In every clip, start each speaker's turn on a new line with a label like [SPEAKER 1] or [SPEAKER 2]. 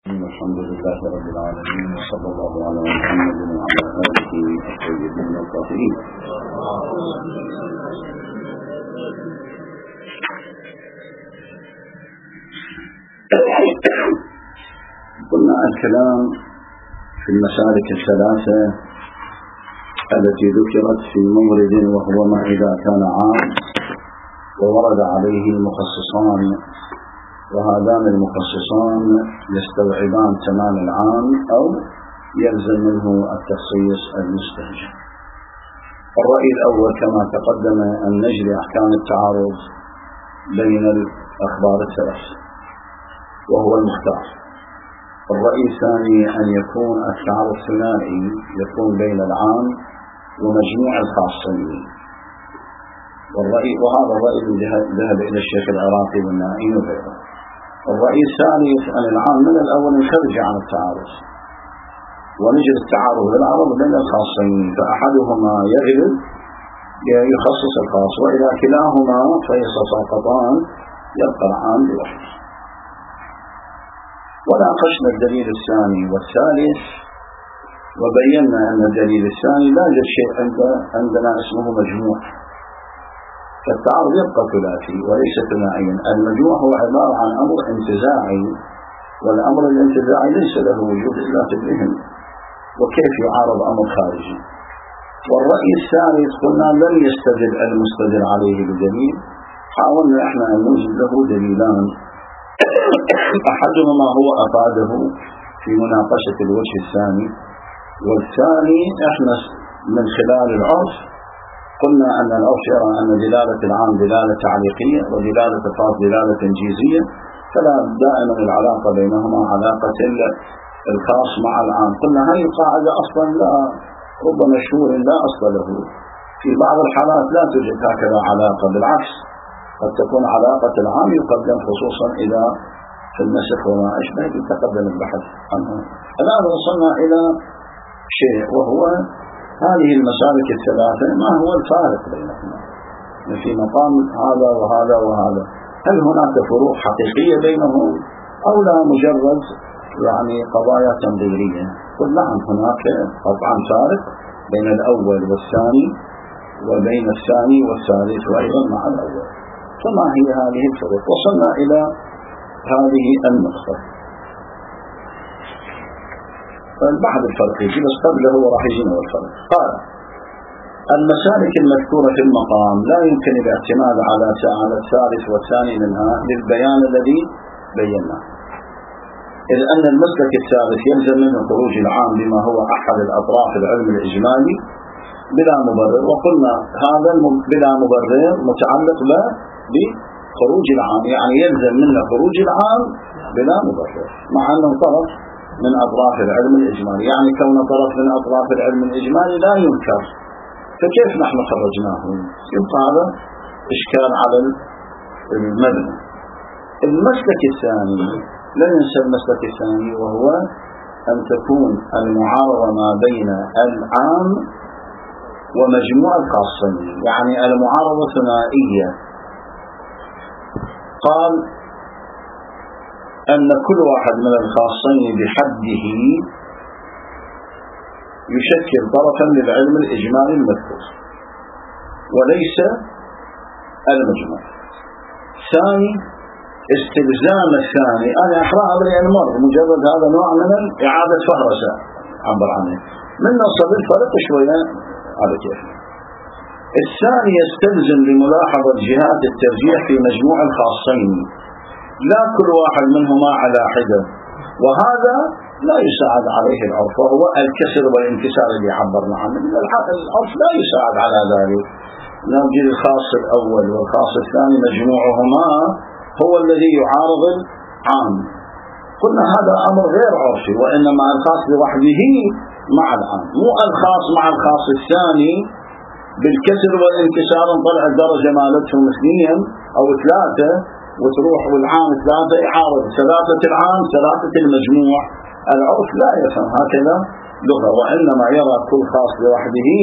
[SPEAKER 1] الحمد لله رب العالمين، وصلى الله على محمد وعلى آله الطيبين الطاهرين. قلنا الكلام في المسالك الثلاثة التي ذكرت في مورد، وهو ما إذا كان عام وورد عليه المخصصان، وهذان المخصصان يستوعبان تمام العام أو يلزم منه التخصيص المستهجن. الرأي الأول كما تقدم أن نجري أحكام التعارض بين الأخبار الثلاث وهو المختار. الرأي الثاني أن يكون التعارض ثنائي، يكون بين العام ومجموع الخاصين. وهذا الرأي ذهب إلى الشيخ العراقي والنائي وغيره. الرأي الثالث أن العام من الأول يخرج عن التعارض ونجد التعارض بالعرض بين الخاصين، فأحدهما يغلب يخصص الخاص، وإذا كلاهما فيتساقطان يبقى العام لوحده. وناقشنا الدليل الثاني والثالث وبينا أن الدليل الثاني لا يوجد شيء عندنا اسمه مجموع، فالتعارض يبقى ثلاثي وليس ثنائيا. المجموع هو عبارة عن أمر انتزاعي، والأمر الانتزاعي ليس له وجود إلا في الذهن، وكيف يعارض أمر خارجي. والرأي الثالث قلنا لم يستدل المستدل عليه بدليل، حاولنا احنا أن نوجد له دليلان، أحدهما هو أفاده في مناقشة الوجه الثاني، والثاني احنا من خلال العرف قلنا أن العرف يرى أن دلالة العام دلالة تعليقية ودلالة الخاص دلالة تنجيزية، فلا دائما العلاقة بينهما علاقة الخاص مع العام. قلنا هذه القاعدة أصلا لا رب مشهور لا أصل له، في بعض الحالات لا توجد هكذا علاقة، بالعكس قد تكون علاقة العام يقدم خصوصا إلى في النسخ وما أشبه يتقدم البحث عنه. الآن وصلنا إلى شيء وهو هذه المسالك الثلاثة ما هو الفارق بينهما في مقام هذا وهذا وهذا؟ هل هناك فروق حقيقية بينهم أو لا مجرد قضايا تنظيرية؟ قل نعم، هناك قطعا فارق بين الأول والثاني وبين الثاني والثالث وأيضا مع الأول. فما هي هذه الفروق؟ وصلنا إلى هذه النقطة. بعد الفرق يجي، بس قبله راح يجينا الفرق. قال المسالك المذكورة في المقام لا يمكن الاعتماد على الثالث والثاني منها للبيان الذي بيناه، إذ أن المسلك الثالث يلزم منه خروج العام بما هو أحد الأطراف العلم الإجمالي بلا مبرر، وقلنا هذا بلا مبرر متعلق بخروج العام، يعني يلزم منه خروج العام بلا مبرر، مع أنه طرف من أطراف العلم الإجمالي، يعني كون طرف من أطراف العلم الإجمالي لا ينكر، فكيف نحن خرجناه؟ يبقى هذا إشكال على المبنى. المسلك الثاني لا ننسى المسلك الثاني، وهو أن تكون المعارضة ما بين العام ومجموع الخاصين، يعني المعارضة ثنائية. قال أن كل واحد من الخاصين بحده يشكل طرفا للعلم الإجمالي المذكور وليس المجموع. ثاني استلزام الثاني، أنا أحرأها بالأنمر مجرد هذا نوع من إعادة فهرسة عبر عنه من نصب الفرق شوية على كيف. الثاني يستلزم لملاحظة جهات الترجيح في مجموع الخاصين، لا كل واحد منهما على حدة، وهذا لا يساعد عليه العرف، وهو الكسر والانكسار اللي عبرنا عنه. العرف لا يساعد على ذلك. نجد الخاص الأول والخاص الثاني مجموعهما هو الذي يعارض العام. قلنا هذا أمر غير عرفي، وإنما الخاص لوحده مع العام، مو الخاص مع الخاص الثاني بالكسر والانكسار نطلع الدرجة مالتهم 2 أو 3 وتروح والعام 3 يعارض 3 العام 3 المجموع. العرف لا يفهم هكذا لغة، وإنما يرى كل خاص لوحده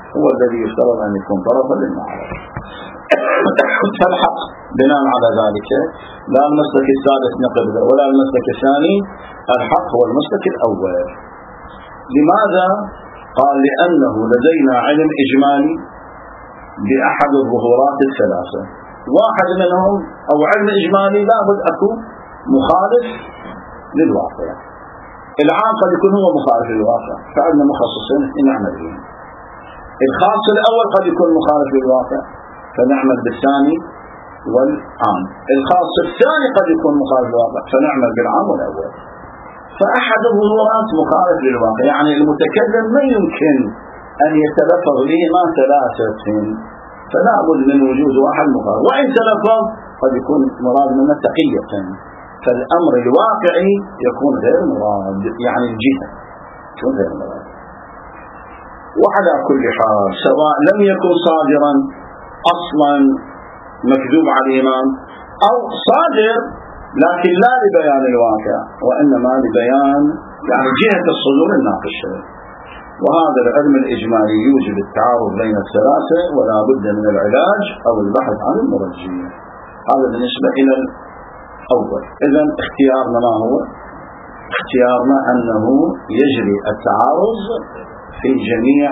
[SPEAKER 1] هو الذي يفترض أن يكون طرفا للمعارضة. فالحق بناء على ذلك لا المسلك السادس نقبل ولا المسلك الثاني، الحق هو المسلك الأول. لماذا؟ قال لأنه لدينا علم إجمالي بأحد الظهورات الثلاثة، واحد منهم أو علم إجمالي لابد أكون مخالف للواقع. العام قد يكون هو مخالف للواقع، فعندنا مخصصين نعمل به. الخاص الأول قد يكون مخالف للواقع فنعمل بالثاني والعام. الخاص الثاني قد يكون مخالف للواقع فنعمل بالعام والأول. فأحد الظهورات مخالف للواقع، يعني المتكلم ما يمكن أن يتلفظ بهما ثلاثة، فلا بد من وجود واحد مخالف، وإن تلفظ قد يكون مراد منه تقية، فالأمر الواقعي يكون غير مراد، يعني الجهة يكون غير مراد. وعلى كل حال سواء لم يكن صادرا أصلا مكذوب على الإمام أو صادر لكن لا لبيان الواقع وإنما لبيان يعني جهة الصدور الناقشة. وهذا العلم الإجمالي يوجب التعارض بين الثلاثة ولا بد من العلاج أو البحث عن المرجح. هذا بالنسبة إلى الأول. إذن اختيارنا ما هو؟ اختيارنا أنه يجري التعارض في جميع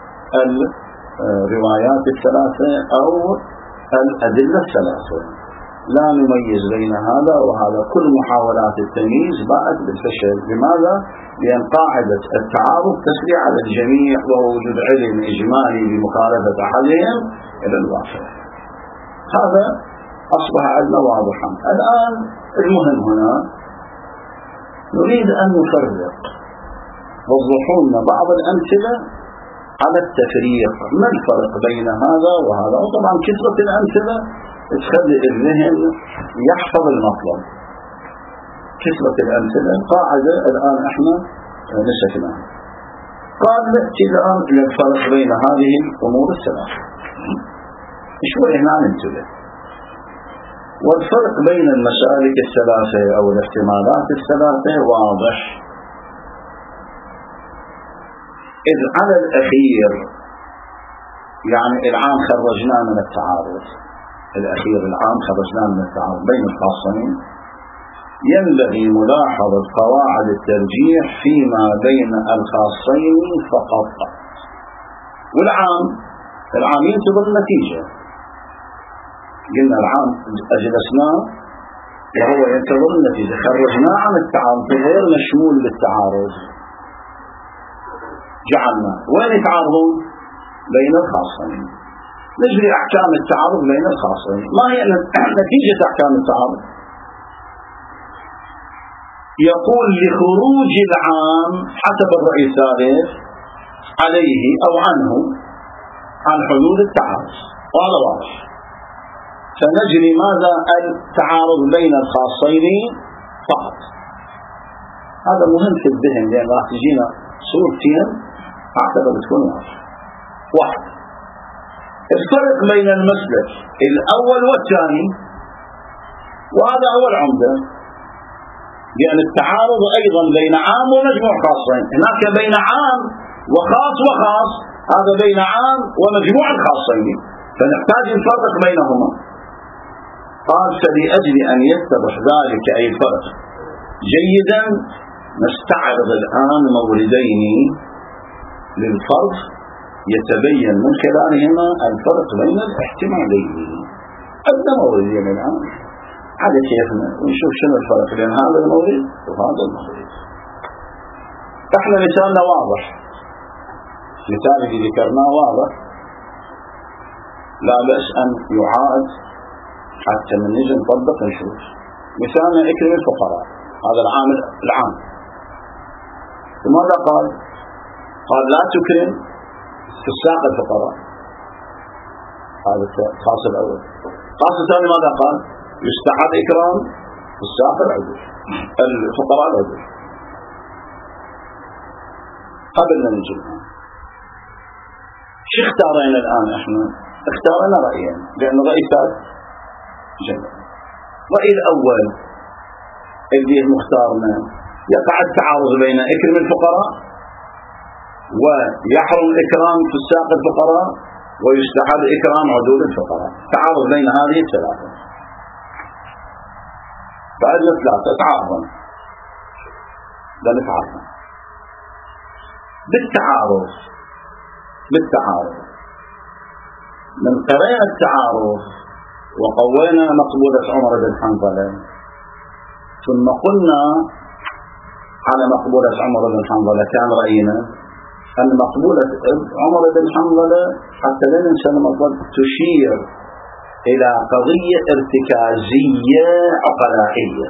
[SPEAKER 1] الروايات الثلاثة أو الأدلة الثلاثة، لا نميز بين هذا وهذا. كل محاولات التمييز باءت بالفشل. لماذا؟ لأن قاعدة التعارض تسري على الجميع وهو وجود علم إجمالي بمخالفة أحدهم إلى الواقع. هذا أصبح عندنا واضحا. الآن المهم هنا نريد أن نفرق، وضحوا لنا بعض الأمثلة على التفريق، ما الفرق بين هذا وهذا. وطبعا كثرة الأمثلة تخلي الذهن يحفظ المطلب. كثرة الأمثلة قاعدة الآن احنا نسكناها. قال نأتي الآن إلى الفرق بين هذه الأمور الثلاثة شوي هنا ننتبه. والفرق بين المسالك الثلاثة أو الاحتمالات الثلاثة واضح، إذ على الأخير يعني العام خرجنا من التعارض، الأخير العام خرجنا من التعارض بين الخاصين، ينبغي ملاحظة قواعد الترجيح فيما بين الخاصين فقط. والعام ينتظر النتيجة. قلنا العام أجلسناه وهو ينتظر النتيجة، خرجناه عن التعارض غير مشمول بالتعارض، جعلنا وين يتعارضون؟ بين الخاصين. نجري أحكام التعارض بين الخاصين. ما هي نتيجة أحكام التعارض؟ يقول لخروج العام حسب الرأي الثالث عليه أو عنه عن حدود التعارض، وهذا واضح. فنجري ماذا؟ التعارض بين الخاصين فقط. هذا مهم في الذهن لأن راح تجينا صورتين أعتقد تكون واحد. الفرق بين المسلك الأول والثاني، وهذا هو العمدة، لأن التعارض أيضا بين عام ومجموع خاصين. هناك بين عام وخاص وخاص، هذا بين عام ومجموع الخاصين، فنحتاج نفرق بينهما. قال فلأجل أن يتضح ذلك أي الفرق جيدا نستعرض الآن موردين للفرق يتبين من خلالهما الفرق بين الاحتمالين. عندنا موردين الآن على كيفنا ونشوف شنو الفرق بين هذا المورد وهذا المورد. احنا مثالنا واضح، مثال اللي ذكرناه واضح، لا بأس أن يعاد حتى من نجي نطبق نشوف. مثالنا اكرم الفقراء، هذا العام. وماذا قال؟ قال لا تكرم في الساق الفقراء، هذا الخاص الأول. الخاص الثاني ماذا قال؟ يستحب إكرام في الساق الفقراء العدل. قبل ما نجي شو اختارينا الآن؟ احنا اختارنا رأيين، لأن رأي ثالث جميل. رأي الأول اللي مختارنا يقع التعارض بين إكرم الفقراء ويحرم إكرام فساق الفقراء ويستحب إكرام عدول الفقراء. تعارض بين هذه الثلاثة، فأدنى ثلاثة تعارضا لا نتعارض بالتعارض من قرينا التعارض وقوينا مقبولة عمر بن حنظلة، ثم قلنا على مقبولة عمر بن حنظلة كان رأينا أن مقبولة عمر بن حنظلة حتى لا ننسى المطلب تشير إلى قضية ارتكازية عقلائية،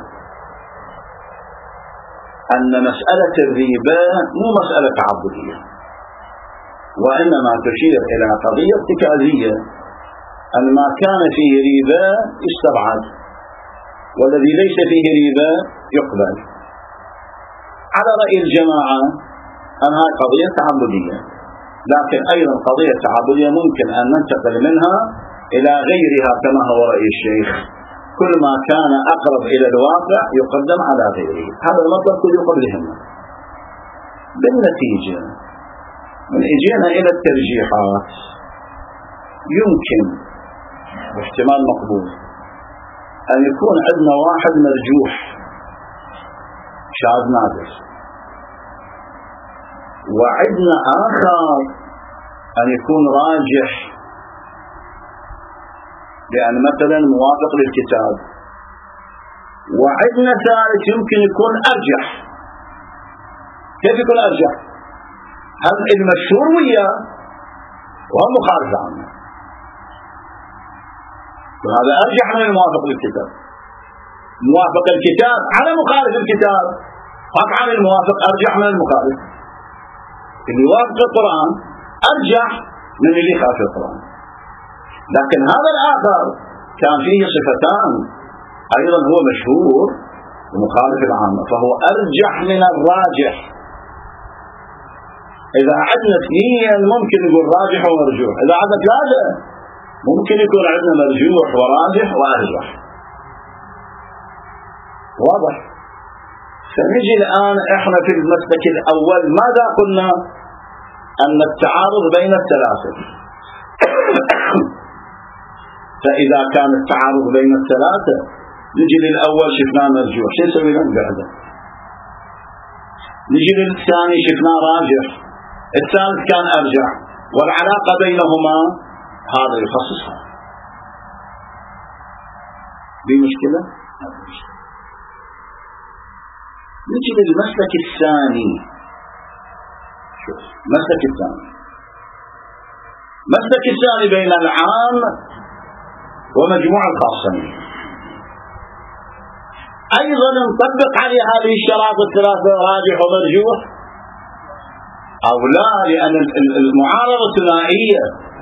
[SPEAKER 1] أن مسألة الربا مو مسألة تعبدية، وإنما تشير إلى قضية ارتكازية، أن ما كان فيه ربا يستبعد والذي ليس فيه ربا يقبل. على رأي الجماعة أن هذه قضية تعبدية، لكن أيضا قضية تعبدية ممكن أن ننتقل منها إلى غيرها كما هو رأي الشيخ، كل ما كان أقرب إلى الواقع يقدم على غيره. هذا المطلب كله قبلهما. بالنتيجة من إجينا إلى الترجيحات، يمكن واحتمال مقبول أن يكون عندنا واحد مرجوح شاذ نادر، وعندنا آخر أن يكون راجح لأن مثلا موافق للكتاب، وعندنا ثالث يمكن يكون أرجح. كيف يكون أرجح؟ هم المشهور وياه وهم مخالف عنه، وهذا أرجح من الموافق للكتاب. موافق الكتاب على مخالف الكتاب، قطعا الموافق أرجح من المخالف. اللي يوافق القرآن أرجح من اللي يخالف القرآن. لكن هذا الآخر كان فيه صفتان، أيضا هو مشهور ومخالف العامة، فهو أرجح من الراجح. إذا عندنا اثنين ممكن نقول راجح ومرجوح، إذا عندنا ثلاثة ممكن يكون عندنا مرجوح وراجح وأرجح. واضح؟ فنجي الآن إحنا في المسلك الأول ماذا قلنا؟ أن التعارض بين الثلاثة. فإذا كان التعارض بين الثلاثة نجي للأول شفناه مرجوح، شو يسوي لنا بعده؟ نجي للثاني شفناه راجح، الثالث كان أرجح، والعلاقة بينهما هذا يخصصها. بمشكلة؟ نجي للمسلك الثاني. شوف المسلك الثاني، مسلك الثاني بين العام ومجموع الخاصين، أيضا نطبق عليه هذه الشرائط الثلاثة راجح ومرجوح أو لا؟ لأن المعارضة ثنائية.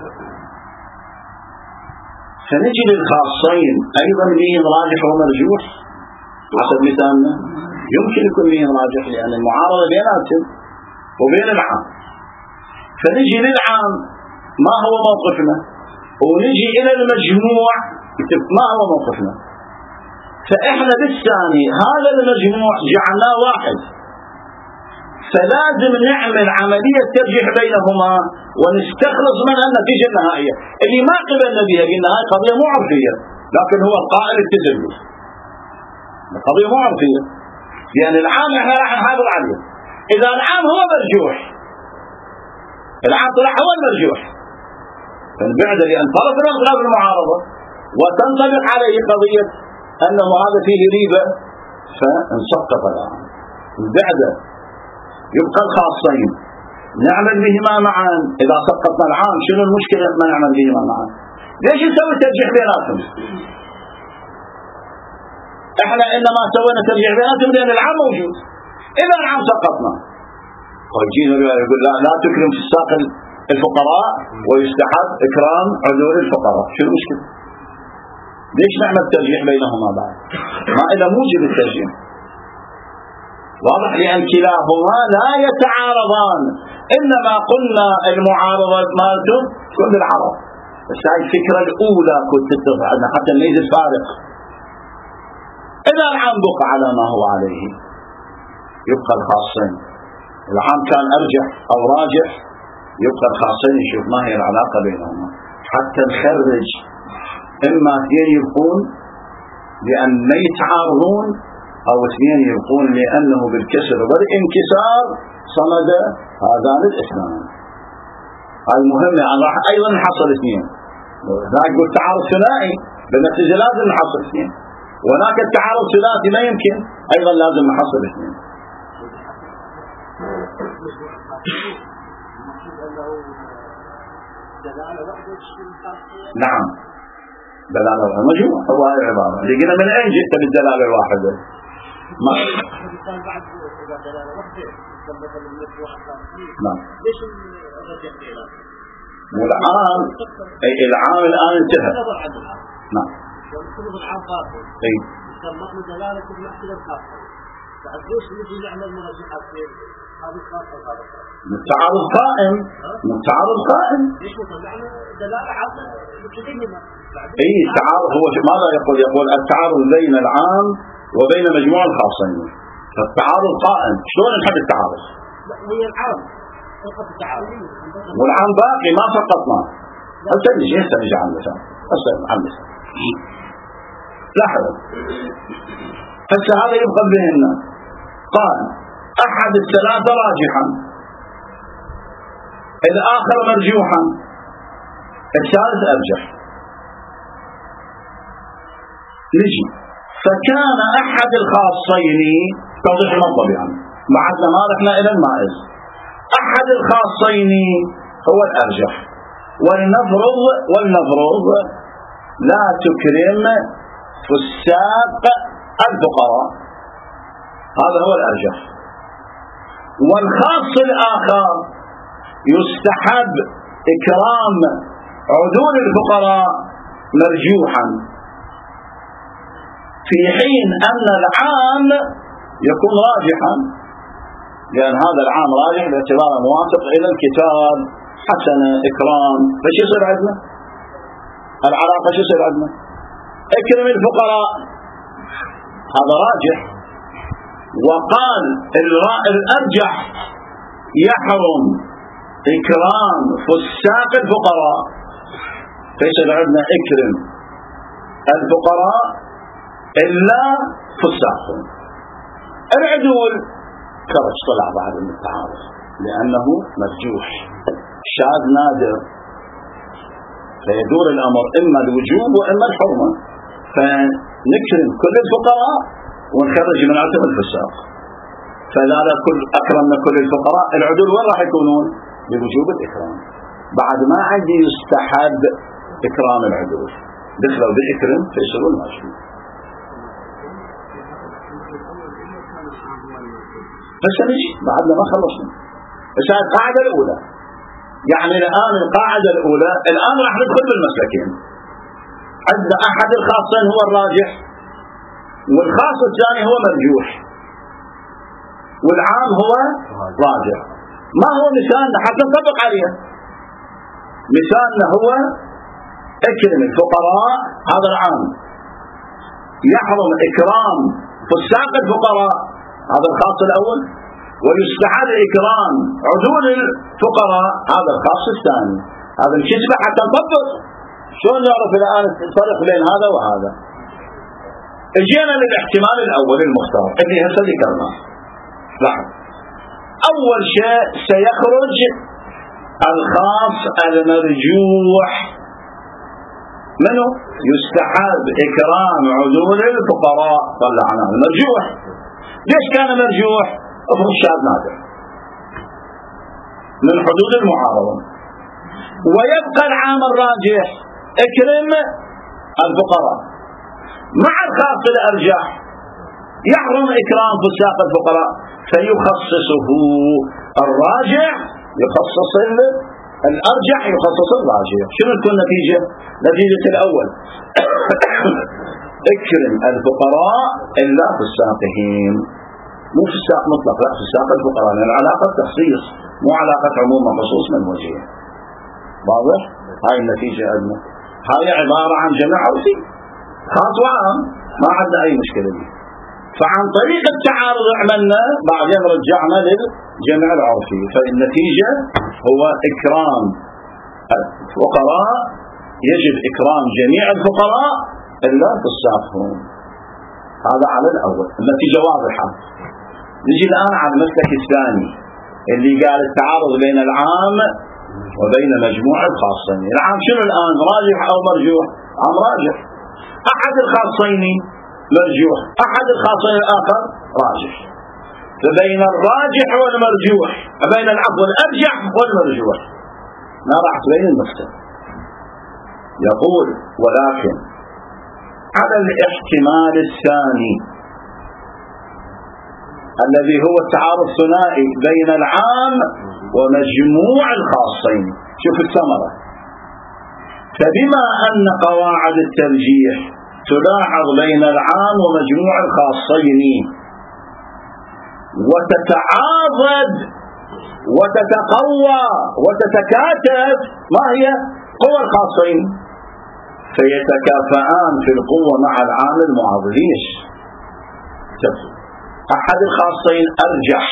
[SPEAKER 1] فنجي للخاصين أيضا لهم راجح ومرجوح حسب مثالنا، يمكن يكون لهم راجح لأن المعارضة بيناتهم وبين العام. فنجي للعام ما هو موقفنا، ونجي إلى المجموع ما هو موقفنا. فإحنا بالثاني هذا المجموع جعلناه واحد، فلازم نعمل عملية ترجيح بينهما ونستخلص منها النتيجة النهائية اللي ما قبلنا بها. قلنا هاي قضية مو عرفية، لكن هو القائل التزلي، القضية مو عرفية، يعني العام احنا راح نحافظ عليه. إذا العام هو مرجوح، العام طلع هو المرجوح، فنبعد لأن طرف من أطراف المعارضة وتنطبق عليه قضية أنه هذا فيه ريبة، فانسقط العام. نبعد يبقى الخاصين نعمل بهما معا. إذا سقطنا العام شنو المشكلة ما نعمل بهما معا؟ ليش نسوي ترجيح بيناتهم؟ احنا انما سوينا ترجيح بيناتهم لأن العام موجود. إذا العام سقطنا وجينا يقول لا تكرم في الساق الفقراء ويستحب إكرام عدول الفقراء، شو المشكلة؟ ليش نعمل ترجيح بينهما بعد؟ ما إذا موجب الترجيح واضح، لأن كلاهما لا يتعارضان، إنما قلنا المعارضة مالتهم كل العرب. بس هاي الفكرة الأولى كنت تتبع حتى نميز الفارق. إذا العام بقى على ما هو عليه يبقى الخاصين العام كان أرجح أو راجح يبقى الخاصين يشوف ما هي العلاقة بينهما حتى نخرج إما اثنين يبقون لأن لا يتعارضون أو اثنين يبقون لأنه بالكسر والانكسار صمد هذان الاثنان. المهم يعني راح أيضا نحصل اثنين. هناك يقول تعارض ثنائي بالنتيجة لازم نحصل اثنين، وهناك التعارض ثلاثي ما يمكن أيضا لازم نحصل اثنين. نعم دلالة واحدة مجموع هو هاي العبارة اللي قلنا من أين جئت بالدلالة الواحدة؟ ما نعم. والآن العام الآن انتهى. نعم. أي. التعارض قائم. التعارض قائم. اي التعارض هو ماذا يقول؟ يقول التعارض بين العام وبين مجموع الخاصين. فالتعارض قائم. شلون نحل التعارض؟ هي العام فقط التعارض والعام باقي ما سقطنا. هسه نجي على المثال. لاحظ هسه هذا يبقى بيننا. قال أحد الثلاثة راجحا، الآخر مرجوحا، الثالث أرجح. نجي فكان أحد الخاصين توضيح المطلب يعني بعدنا ما رحنا إلى المائز. أحد الخاصين هو الأرجح. ولنفرض لا تكرم فساق الفقراء، هذا هو الأرجح. والخاص الآخر يستحب إكرام عدول الفقراء مرجوحا، في حين أن العام يكون راجحا، لأن هذا العام راجح باعتباره موافق إلى الكتاب حسنة إكرام. فش يصير عندنا؟ العلاقة شو يصير عندنا؟ اكرم الفقراء هذا راجح، وقال الأرجح يحرم إكرام فساق الفقراء، فيصير عندنا اكرم الفقراء إلا فساقهم. العدول كرج طلع بعد من التعارض لأنه مرجوح شاذ نادر، فيدور الأمر إما الوجوب وإما الحرمة، فنكرم كل الفقراء ونخرج من عدم الفساق. فلا أكرمنا كل الفقراء، العدول وين راح يكونون؟ بوجوب الإكرام. بعد ما عندي يستحب إكرام العدول، دخلوا بالإكرام فيصيرون ماشيين. بس نجي بعدنا ما خلصنا. بس هذه القاعدة الأولى. يعني الآن القاعدة الأولى الآن راح ندخل بالمسلكين. عندنا أحد الخاصين هو الراجح، والخاص الثاني هو مرجوح، والعام هو راجح. ما هو مثالنا حتى نطبق عليه؟ مثالنا هو اكرم الفقراء، هذا العام، يحرم إكرام فساق الفقراء، هذا الخاص الأول، ويستحب إكرام عدول الفقراء، هذا الخاص الثاني. هذا الكذبة حتى نطبق. شلون نعرف الآن الفرق بين هذا وهذا؟ اجينا للاحتمال الأول المختار اللي هسه ذكرناه. لاحظ أول شيء سيخرج الخاص المرجوح منه، يستحب إكرام عدول الفقراء، طلعنا المرجوح. ليش كان مرجوح؟ افرض شاذ نادر من حدود المعارضة. ويبقى العام الراجح اكرم الفقراء، مع الخاص الأرجح يحرم إكرام فساق الفقراء، فيخصصه الراجح يخصص الأرجح يخصص الراجح. شنو تكون نتيجة؟ نتيجة الأول اكرم الفقراء إلا فساقهم، مو فساق مطلق، لا فساق الفقراء، لأن العلاقة تخصيص مو علاقة عموم وخصوص من وجهه. واضح؟ هاي النتيجة عندنا. هاي عبارة عن جمع عرفي خاص وعام، ما عندنا أي مشكلة دي. فعن طريق التعارض عملنا بعدين رجعنا للجمع العرفي. فالنتيجة هو إكرام الفقراء، يجب إكرام جميع الفقراء إلا في السافرون. هذا على الأول، النتيجة واضحة. نجي الآن على المسلك الثاني اللي قال التعارض بين العام وبين مجموع الخاصين. العام شنو الآن، راجح أو مرجوح؟ عام راجح. أحد الخاصين مرجوح، أحد الخاصين الآخر راجح. فبين الراجح والمرجوح، بين العفو الأرجح والمرجوح، ما راح تبين المختلف. يقول ولكن على الاحتمال الثاني الذي هو التعارض الثنائي بين العام ومجموع الخاصين. شوف الثمرة. فبما أن قواعد الترجيح تلاحظ بين العام ومجموع الخاصين وتتعاضد وتتقوى وتتكاتف، ما هي قوى الخاصين؟ فيتكافئان في القوة مع العام المعاضد. ليش؟ أحد الخاصين أرجح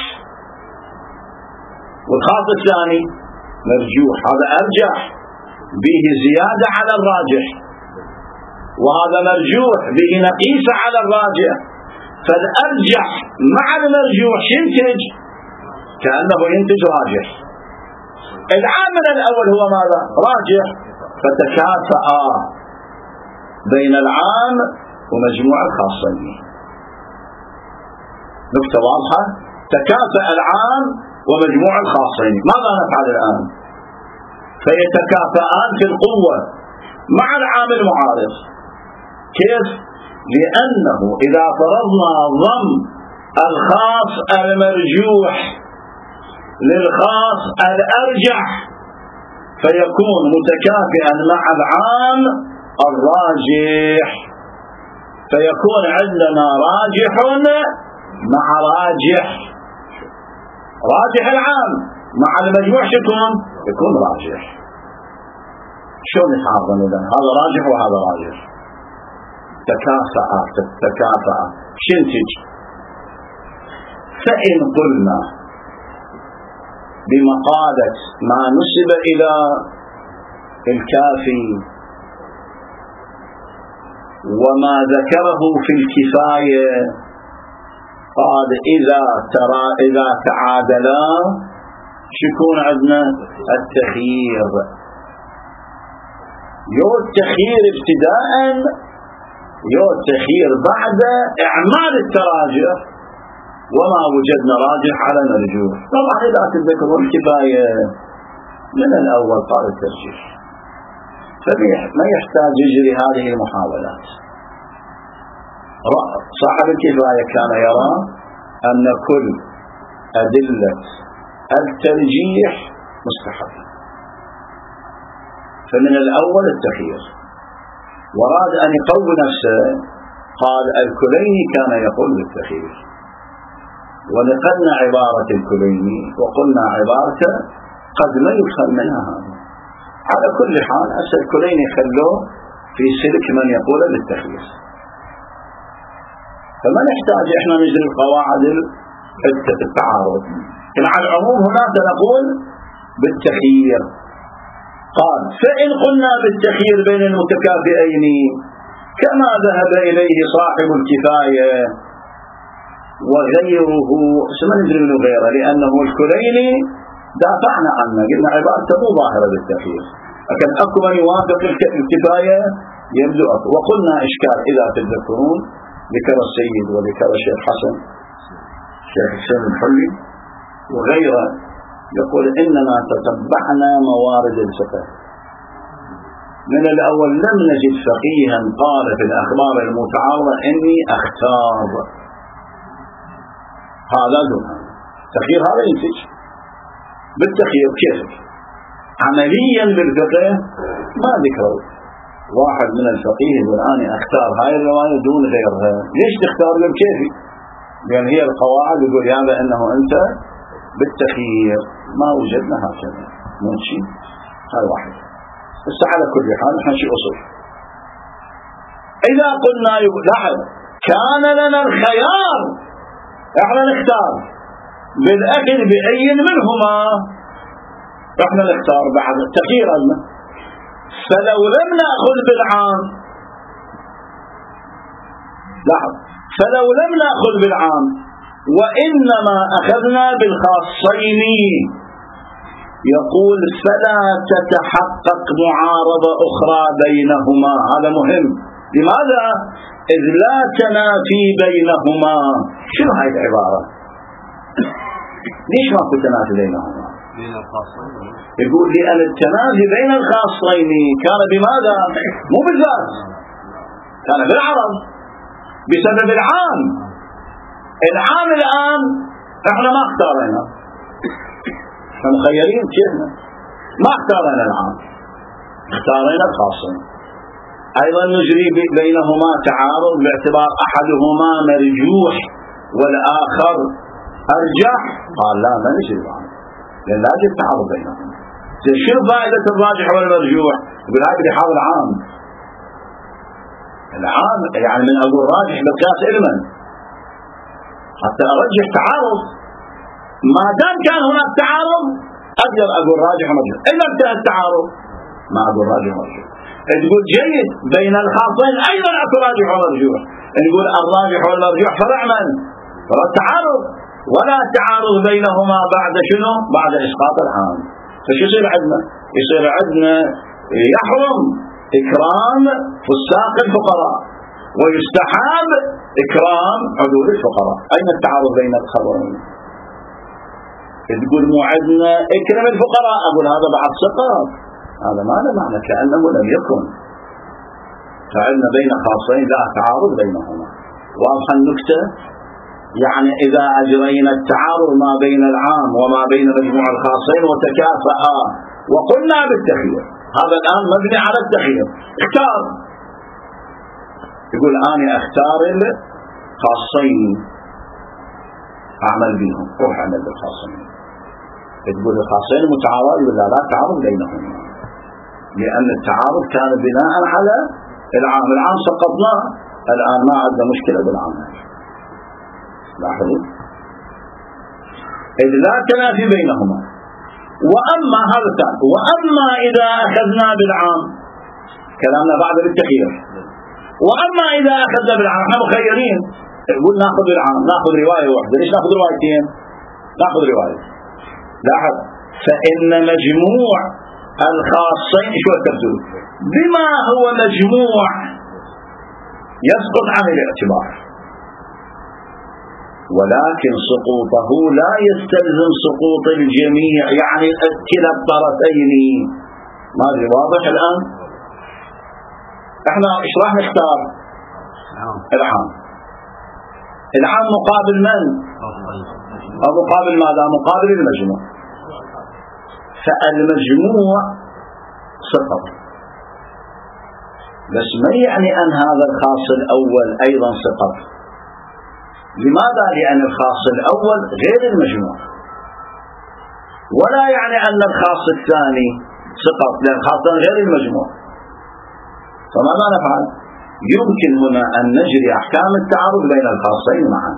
[SPEAKER 1] والخاص الثاني مرجوح، هذا أرجح به زيادة على الراجح، وهذا مرجوح به نقيسة على الراجح. فالأرجح مع المرجوح ينتج كأنه ينتج راجح. العامل الأول هو ماذا؟ راجح، فتكافأ بين العام ومجموع الخاصين. نكتة واضحة؟ تكافأ العام ومجموع الخاصين. ماذا نفعل الآن؟ فيتكافئان في القوة مع العامل المعارض. كيف؟ لأنه إذا فرضنا ضم الخاص المرجوح للخاص الأرجح فيكون متكافئا مع العام الراجح، فيكون عندنا راجح مع راجح. راجح العام مع المجموع يكون راجح. شلون يتعاضدون إذا؟ هذا راجح وهذا راجح، تكافأ. شنتج؟ فإن قلنا بمقالة ما نسب إلى الكافي وما ذكره في الكفاية، قال إذا تعادلا شكون عندنا التخيير. يو التخيير ابتداء، يو التخيير بعد إعمال التراجح، وما وجدنا راجح على مرجوح. طبعا إذا تذكرون الكفاية من الأول قال الترجيح، فما يحتاج يجري هذه المحاولات. صاحب الكفاية كان يرى أن كل أدلة الترجيح مستحب، فمن الأول التخيير. وراد أن يقوي نفسه، قال الكليني كان يقول بالتخيير، ونقلنا عبارة الكليني وقلنا عبارته قد ما يفهم منها هذا. على كل حال الكليني خلوه في سلك من يقول بالتخيير، فما نحتاج احنا نجري القواعد التعارض. لكن على العموم هنا سنقول بالتخيير. قال فإن قلنا بالتخيير بين المتكافئين كما ذهب إليه صاحب الكفاية وغيره، ما ندري منه غيره، لأنه الكليني دافعنا عنه، قلنا عبارته مو ظاهرة بالتخيير، لكن أكو من يوافق الكفاية يبدو أكو. وقلنا إشكال إذا تذكرون ذكر السيد وذكر الشيخ حسن، الشيخ حسين الحلي وغيره، يقول إننا تتبعنا موارد الفقه. من الأول لم نجد فقيها قال في الأخبار المتعارضة إني أختار هذا دون هذا. التخيير هذا ينتج بالتخيير. كيف عمليا بالفقه ما ذكروا واحد من الفقيه يقول أنا أختار هاي الرواية دون غيرها. ليش تختار؟ بالكيفي، لأن هي القواعد يقول هذا أنه أنت بالتخيير. ما وجدنا هكذا ماشي. هاي واحد. بس على كل حال نحن شيء أصول. إذا قلنا لاحظ كان لنا الخيار، احنا نختار بالأكل بأي منهما، احنا نختار بعد التخيير لنا. فلو لم نأخذ بالعام، لاحظ، فلو لم نأخذ بالعام وإنما أخذنا بالخاصين، يقول فلا تتحقق معارضة أخرى بينهما. هذا مهم. لماذا؟ إذ لا تنافي بينهما. شنو هاي العبارة؟ ليش ما كنت تنافي بينهما؟ يقول لأن التنافي بين الخاصين كان بماذا؟ مو بالذات، كان بالعرض بسبب العام. العام الآن احنا ما اختارنا، احنا مخيرين كيفنا، ما اختارنا العام، اختارنا الخاصين. ايضا نجري بينهما تعارض باعتبار احدهما مرجوح والاخر ارجح. قال لا، ما نجري معه لان لا يوجد تعارض بينهما. شو فائدة الراجح والمرجوح؟ يقول هاي بدي حاول عام. العام يعني من اقول راجح بالقياس علما حتى ارجح تعارض. ما دام كان هناك تعارض اقدر اقول راجح ومرجوح. اذا انتهى التعارض ما اقول راجح ومرجوح. تقول جيد بين الخاصين ايضا اكو راجح ومرجوح. نقول الراجح والمرجوح فرع من؟ فرع التعارض، ولا تعارض بينهما بعد شنو؟ بعد اسقاط العام. فشو يصير عندنا؟ يصير عندنا يحرم إكرام فساق الفقراء ويستحاب إكرام عدول الفقراء. أين التعارض بين الخبرين؟ تقول مو عندنا إكرم الفقراء، أقول هذا بعد سقط، هذا ما له معنى كأنه لم يكن. فعندنا بين خاصين لا تعارض بينهما. واضحة النكتة؟ يعني إذا أجرينا التعارض ما بين العام وما بين مجموع الخاصين وتكافأ وقلنا بالتخيير، هذا الآن مبني على التخيير، اختار. يقول أنا أختار الخاصين أعمل بهم، روح أعمل بالخاصين. تقول الخاصين متعارض ولا لا تعارض بينهم؟ لأن التعارض كان بناء على العام، العام سقطناه، الآن ما عندنا مشكلة بالعام. لاحظوا، إذ لا تنافي بينهما. وأما هذا الثاني، وأما إذا أخذنا بالعام، كلامنا بعد بالتخيير، وأما إذا أخذنا بالعام، احنا مخيرين، نقول ناخذ بالعام، ناخذ رواية واحدة، ليش ناخذ روايتين؟ ناخذ رواية. لاحظ، فإن مجموع الخاصين شو الترتيب؟ بما هو مجموع يسقط عن الاعتبار، ولكن سقوطه لا يستلزم سقوط الجميع، يعني كلا الطرفين. ما ادري واضح الآن؟ احنا ايش راح نختار؟ العام. العام مقابل من؟ او مقابل ماذا؟ مقابل المجموع. فالمجموع سقط، بس ما يعني ان هذا الخاص الاول ايضا سقط. لماذا؟ لأن الخاص الأول غير المجموع، ولا يعني أن الخاص الثاني سقط، لأن الخاص غير المجموع. فماذا نفعل؟ يمكن هنا أن نجري أحكام التعارض بين الخاصين معا.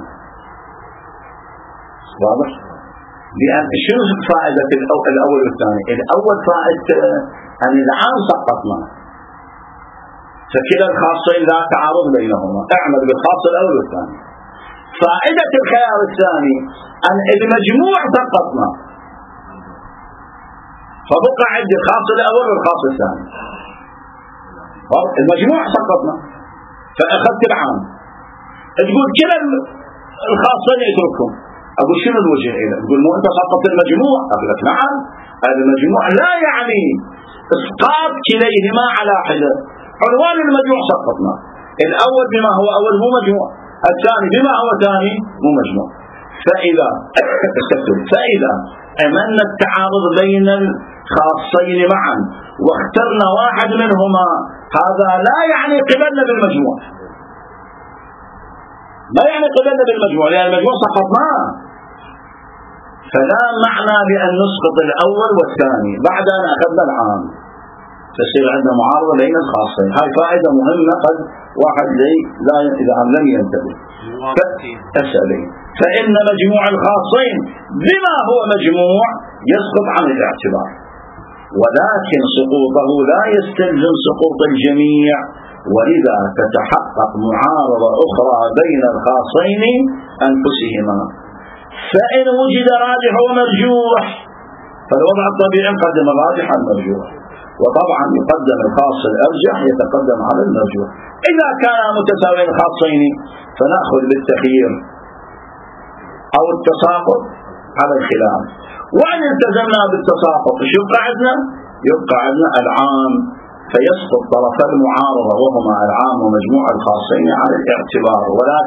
[SPEAKER 1] واضح؟ لأن شنو فائدة الأول والثاني؟ الأول فائدة أن العام سقطنا، فكلا الخاصين لا تعارض بينهما، اعمل بالخاص الأول والثاني. فائدة الخيار الثاني أن المجموع سقطنا، فبقى عندي الخاص الأول والخاص الثاني. المجموع سقطنا فأخذت العام. تقول كلا الخاصين اتركهم، أقول شنو الوجه إذا؟ تقول مو أنت سقطت المجموع؟ أقول لك نعم، المجموع لا يعني إسقاط كليهما على حدة. عنوان المجموع سقطنا، الأول بما هو أول مو مجموع، الثاني بما هو ثاني مو مجموع. فإذا أمنا التعارض بين الخاصين معا واخترنا واحد منهما، هذا لا يعني قبلنا بالمجموع، لا يعني قبلنا بالمجموع، لأن المجموع سقطناه. فلا معنى بأن نسقط الأول والثاني بعد أن أخذنا العام. تصير عندنا معارضة بين الخاصين. هاي فائدة مهمة قد واحد لا إذا لم ينتبه. فإن مجموع الخاصين بما هو مجموع يسقط عن الاعتبار، ولكن سقوطه لا يستلزم سقوط الجميع، ولذا تتحقق معارضة أخرى بين الخاصين أنفسهما. فإن وجد راجح ومرجوح فالوضع الطبيعي يقدم الراجح على المرجوح، وطبعا يقدم الخاص الأرجح يتقدم على المرجوح. إذا كان متساويين الخاصين فنأخذ بالتخيير أو التساقط على الخلاف، وإن التزمنا بالتساقط شو يبقى عندنا؟ يبقى عندنا العام، فيسقط طرف المعارضة وهما العام ومجموع الخاصين على الاعتبار،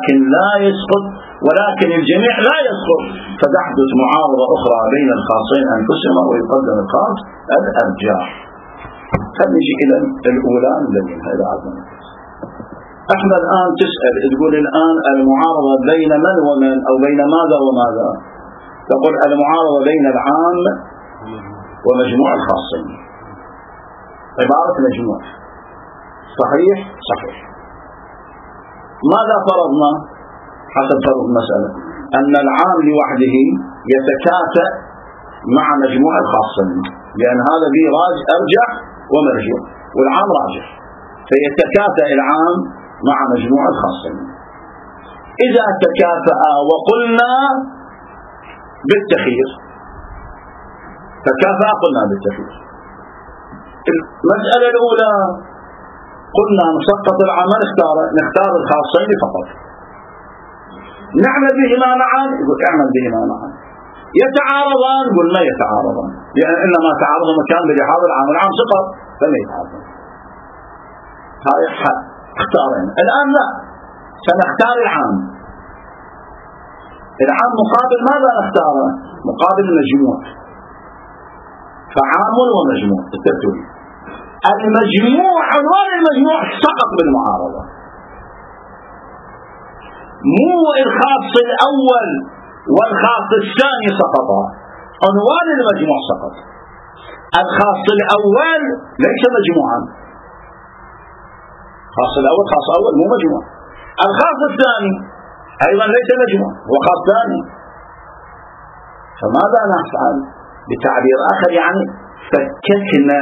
[SPEAKER 1] ولكن الجميع لا يسقط، فتحدث معارضة أخرى بين الخاصين أنفسهما ويقدم الخاص الأرجح. فنجي إلى الأولى الذي إلى عدنا. احنا الآن تسأل تقول الآن المعارضة بين من ومن أو بين ماذا وماذا؟ تقول المعارضة بين العام ومجموع الخاصين، عبارة مجموع. صحيح؟ صحيح. ماذا فرضنا حسب فرض المسألة؟ أن العام لوحده يتكافأ مع مجموع الخاصين، لأن هذا به أرجح ومرجوح، والعام راجح، فيتكافأ العام مع مجموع الخاصين. إذا تكافأ وقلنا بالتخيير، تكافأ قلنا بالتخيير. المسألة الأولى قلنا نسقط العام، نختار الخاصين فقط. نعمل بهما معا، يقول اعمل بهما معا. يتعارضان، يقول ما يتعارضان، لأن إنما تعارض مكان بلحاظ العام، العام سقط فما يتعارضان. هاي اختارنا. الآن لا، سنختار العام. العام مقابل ماذا نختاره؟ مقابل المجموع، فعام ومجموع. الترتيب المجموع، عنوان المجموع سقط بالمعارضة، مو الخاص الأول والخاص الثاني سقطا، عنوان المجموع سقط. الخاص الأول ليس مجموعا، الخاص الأول خاص أول مو مجموع. الخاص الثاني أيضا ليس مجموع، هو خاص ثاني. فماذا نفعل؟ بتعبير آخر يعني فككنا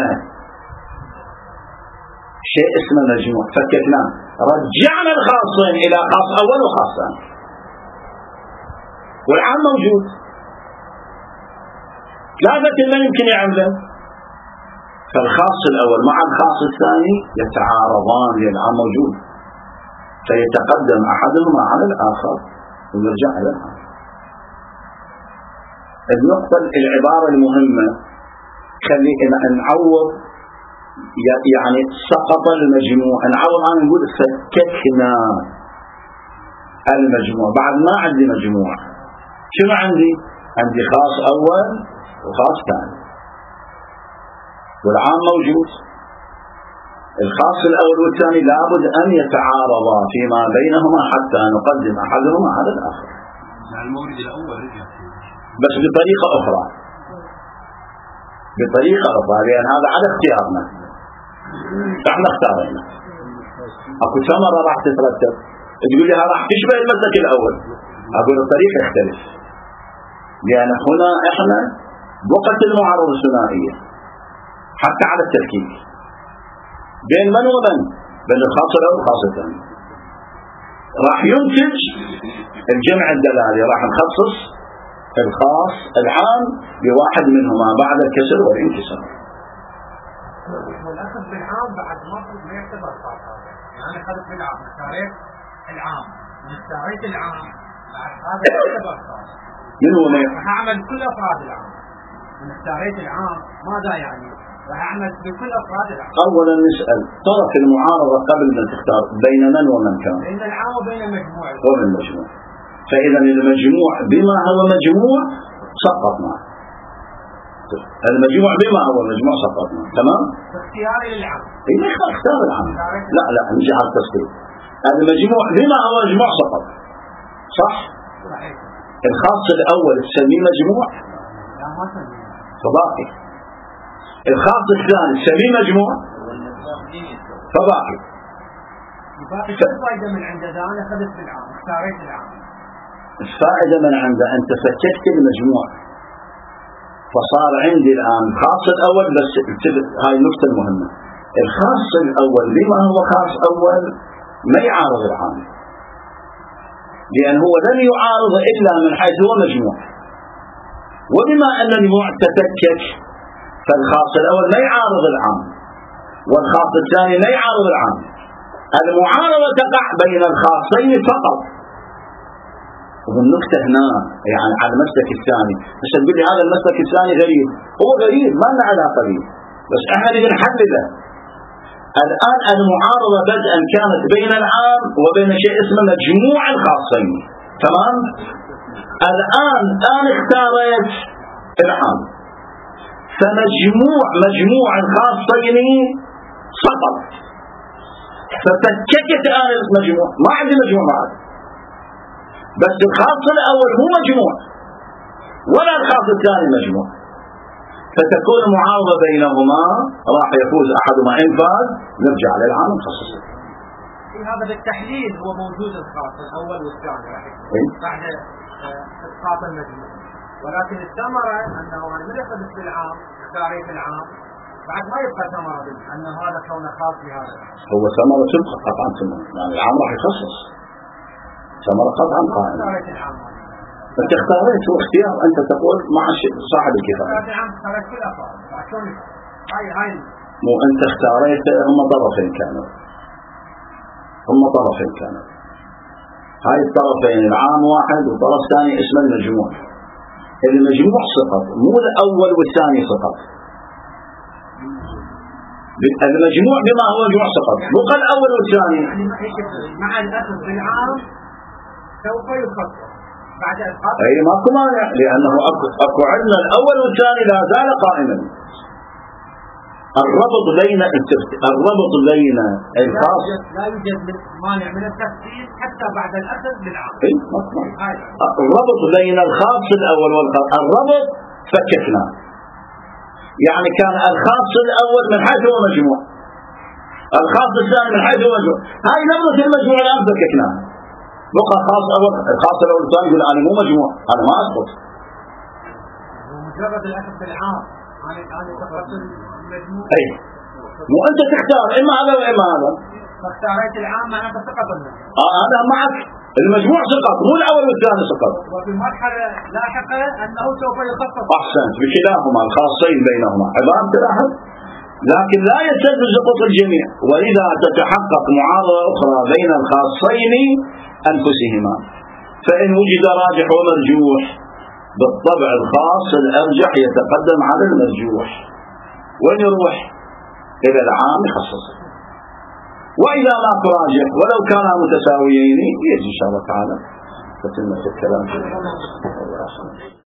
[SPEAKER 1] شيء اسمه مجموع، فككنا، رجعنا الخاصين إلى خاص أول وخاص ثاني، والعام موجود. ثلاثة ما يمكن يعمله، فالخاص الأول مع الخاص الثاني يتعارضان لأن العام موجود، فيتقدم أحدهما على الآخر ونرجع إلى العام. النقطة العبارة المهمة خلي نعوض، يعني سقط المجموع، نعوض عن نقول فككنا المجموع. بعد ما عندي مجموع، شنو عندي؟ عندي خاص أول وخاص ثاني، والعام موجود. الخاص الأول والثاني لابد أن يتعارضا فيما بينهما حتى نقدم أحدهما على الآخر.
[SPEAKER 2] المورد الأول
[SPEAKER 1] بس بطريقة أخرى، لأن هذا على اختيارنا، احنا اختارنا. اكو ثمرة راح تترتب، تقول لي ها راح تشبه المسلك الأول، أقول الطريقة يختلف، لأن هنا احنا وقت المعارضة الثنائية حتى على التفكيك بين من ومن، بين الخاص الأول والخاص الثاني، راح ينتج الجمع الدلالي، راح نخصص الخاص العام بواحد منهما بعد الكسر والانكسار.
[SPEAKER 2] والأخذ بالعام بعد ما يعتبر خاص، يعني أخذت بالعام، اختاريت العام واختاريت العام، بعد هذا يعتبر خاص.
[SPEAKER 1] من هو ما
[SPEAKER 2] هعمل كل أفراد العام، اختاريت العام ماذا يعني؟ راح أعمل بكل أفراد العام.
[SPEAKER 1] أولا نسأل طرف المعارضة قبل ما تختار بين من ومن كان؟
[SPEAKER 2] بين العام وبين المجموع.
[SPEAKER 1] وبين المجموع. فإذا المجموع بما هو مجموع سقطنا، المجموع بما هو مجموع سقطنا، تمام؟
[SPEAKER 2] اختياري للعام.
[SPEAKER 1] اختار العام. لا نجي على التفصيل. المجموع بما هو مجموع سقط، صح؟
[SPEAKER 2] صحيح.
[SPEAKER 1] الخاص الأول تسميه مجموع؟
[SPEAKER 2] لا ما تسميه.
[SPEAKER 1] فباقي. الخاص الثاني تسميه مجموع؟ فباقي.
[SPEAKER 2] شو الفائدة من عنده؟ أنا أخذت بالعام، اختاريت العام.
[SPEAKER 1] الفائدة من عنده أنت فككت المجموع، فصار عندي الآن الخاص الأول. بس هاي النقطة المهمة، الخاص الأول بما هو خاص أول ما يعارض العام، لأن هو لن يعارض إلا من حيث هو مجموع. وبما أن المجموع تفكك فالخاص الأول ما يعارض العام، والخاص الثاني لا يعارض العام. المعارضة تقع بين الخاصين فقط. والنقطة هنا يعني على المسلك الثاني، مش تقول لي هذا المسلك الثاني غريب، هو غريب ما لنا علاقة به، بس احنا نريد نحلله. الآن المعارضة بدءا كانت بين العام وبين شيء اسمه مجموع الخاصين، تمام؟ الآن اختارت العام، فمجموع الخاصين سقط، ففككت الآن المجموع، ما عندي مجموع بعد، بس الخاص الأول مو مجموع ولا الخاص الثاني مجموع، فتكون معارضة بينهما، راح يفوز أحدهما إن فاز نرجع للعام نخصصه.
[SPEAKER 2] هذا بالتحليل هو موجود الخاص الأول والثاني راح يكون بعد إسقاط المجموع، ولكن الثمرة أنه أنا من أخذت بالعام اختاريت العام بعد ما يبقى ثمرة أن هذا كونه خاص بهذا.
[SPEAKER 1] هو ثمرة تبقى قطعا، يعني العام راح يخصص ثمرة قطعا قائمة. أنت اختاريت، هو اختيار، أنت تقول مع صاحب الكفاية. مو أنت اختاريت، هم طرفين كانوا، هاي الطرفين العام واحد وطرف ثاني اسمه المجموع. المجموع سقط، مو الأول والثاني سقط. المجموع بما هو مجموع سقط، بقى الأول والثاني.
[SPEAKER 2] مع الأخذ بالعام سوف يخصص بعد إسقاط.
[SPEAKER 1] أي ماكو مانع، لأنه أكو عندنا الأول والثاني لا زال قائما. الربط بين الخاص
[SPEAKER 2] لا يوجد مانع من التفصيل حتى بعد الأخذ بالعام.
[SPEAKER 1] الربط بين الخاص الأول والخاص، الربط فككنا، يعني كان الخاص الأول من حيث هو مجموع، الخاص الثاني من حيث هو مجموع. هاي نبضة المجموع الآن فككناها، بقى خاص أول، الخاص الأول الثاني يقول أنا مو مجموع، أنا ما أسقط.
[SPEAKER 2] مجرد الأخذ بالعام أنا سقطت المجموع.
[SPEAKER 1] أي مو أنت تختار إما هذا وإما هذا.
[SPEAKER 2] فاختاريت العام معناته سقط المجموع.
[SPEAKER 1] أنا معك، المجموع سقط مو الأول والثاني سقط.
[SPEAKER 2] وفي مرحلة لاحقة أنه سوف يخصص.
[SPEAKER 1] أحسنت، بكلاهما الخاصين بينهما عبارة واحد، لكن لا يستلزم سقوط الجميع، ولذا تتحقق معارضة أخرى بين الخاصين أنفسهما. فإن وجد راجح ومرجوح بالطبع الخاص الأرجح يتقدم على المرجوح، وإن يروح إلى العام يخصصه. وإذا ما راجح ولو كانا متساويين يجي إن شاء الله تعالى فتنة الكلام.